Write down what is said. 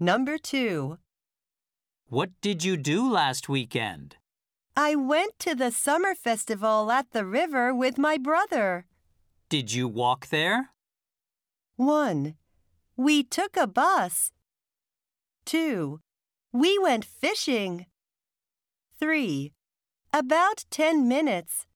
Number 2. What did you do last weekend? I went to the summer festival at the river with my brother. Did you walk there? 1. We took a bus. 2. We went fishing. 3. About 10 minutes.